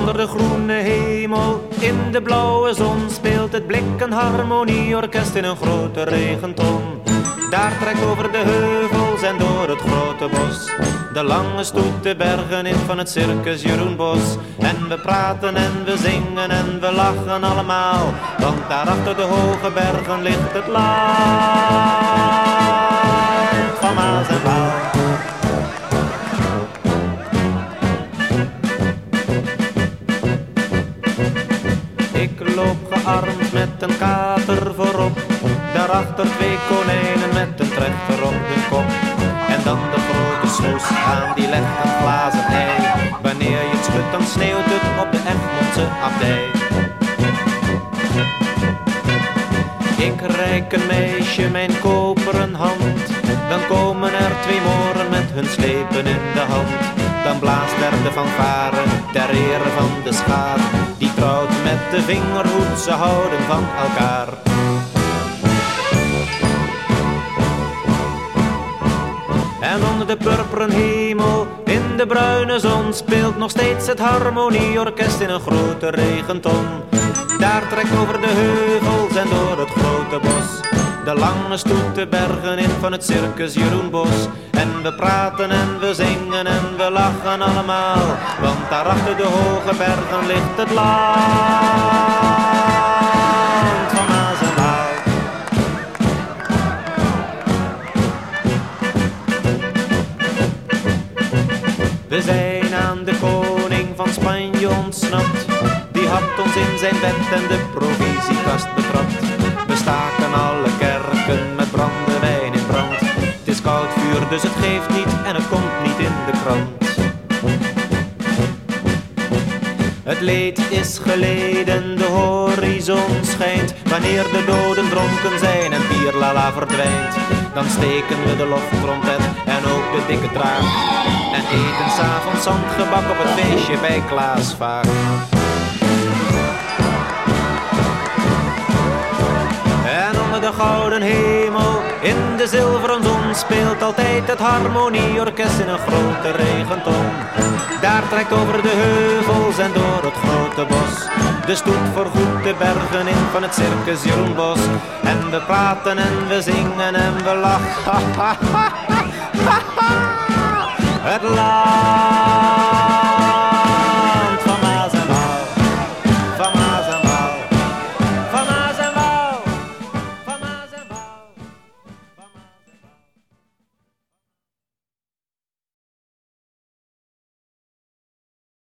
Onder de groene hemel, in de blauwe zon, speelt het Blikken Harmonieorkest in een grote regenton. Daar trekt over de heuvels en door het grote bos de lange stoet de bergen in van het circus Jeroen Bos. En we praten en we zingen en we lachen allemaal, want daar achter de hoge bergen ligt het land van Maas en Waal. Ik loop gearmd met een kater voorop, daarachter 2 konijnen met een trechter op hun kop. En dan de grote snoes aan die legt een glazen ei. Wanneer je het schudt dan sneeuwt het op de Egmondse abdij. Ik reik een meisje mijn koperen hand, dan komen er 2 moren met hun slepen in de hand. Dan blaast er de fanfare ter ere van de schaar, die trouwt met de vingerhoed, ze houden van elkaar. En onder de purperen hemel, in de bruine zon, speelt nog steeds het Harmonieorkest in een grote regenton. Daar trekt over de heuvels en door het grote bos de lange stoet de bergen in van het circus Jeroen Bos. En we praten en we zingen en we lachen allemaal, want daar achter de hoge bergen ligt het land van Maas en Waal. We zijn aan de koning van Spanje ontsnapt, die had ons in zijn bed en de provisiekast betrapt. We staken alle kerken met brandewijn in brand. Het is koud vuur dus het geeft niet en het komt niet in de krant. Het leed is geleden, de horizon schijnt. Wanneer de doden dronken zijn en Pierlala verdwijnt, dan steken we de loftrompet en ook de dikke traag en eten 's avonds zandgebak op het feestje bij Klaas Vaak. En onder de gouden hemel, in de zilveren zon, speelt altijd het Harmonieorkest in een grote regenton. Daar trekt over de heuvels en door het grote bos de stoet voorgoed de bergen in van het circus Jeroen Bos. En we praten en we zingen en we lachen. Het land